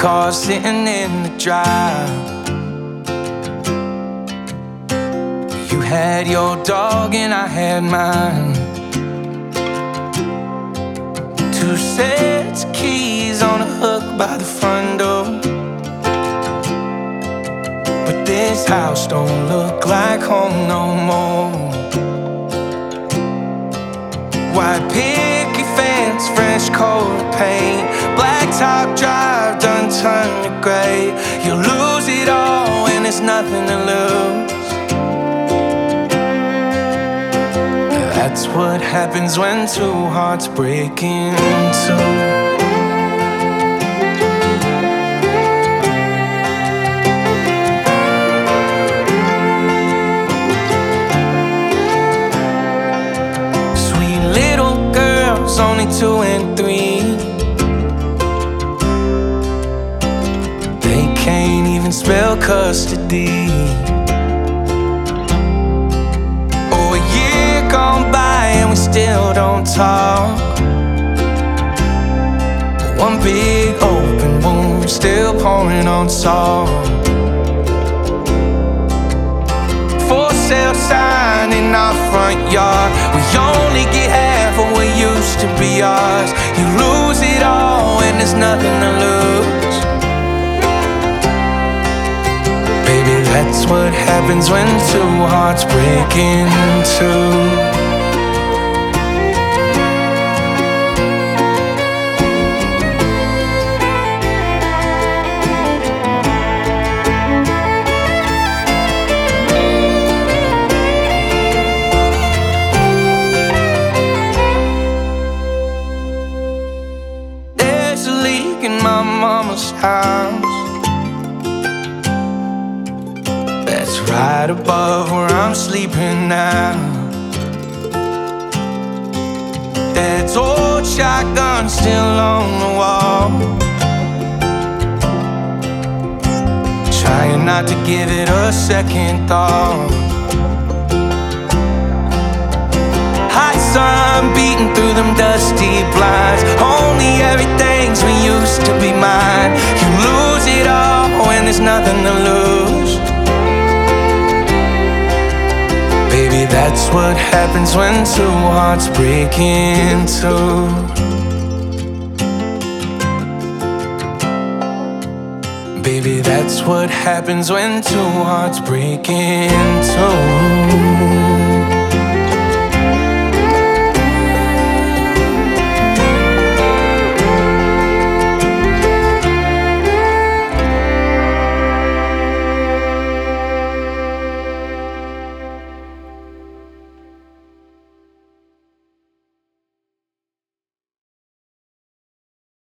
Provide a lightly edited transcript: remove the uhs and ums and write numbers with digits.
car sitting in the drive. You had your dog and I had mine. Two sets of keys on a hook by the front door. But this house don't look like home no more. White picket fence, French coat paint, blacktop drive done turned to gray. You lose it all and there's nothing to lose. That's what happens when two hearts break in two. Only 2 and 3. They can't even spell custody. Oh, a year gone by and we still don't talk. One big open wound still pouring on salt. For sale sign in our front yard. We only get half of what used to be ours. You lose it all and there's nothing to lose. Baby, that's what happens when two hearts break in two. In my mama's house, that's right above where I'm sleeping now. Dad's old shotgun still on the wall. Trying not to give it a second thought. Hot sun beating through them dusty blinds. Only everything's we used to be mine. You lose it all when there's nothing to lose. Baby, that's what happens when two hearts break in two. Baby, that's what happens when two hearts break in two.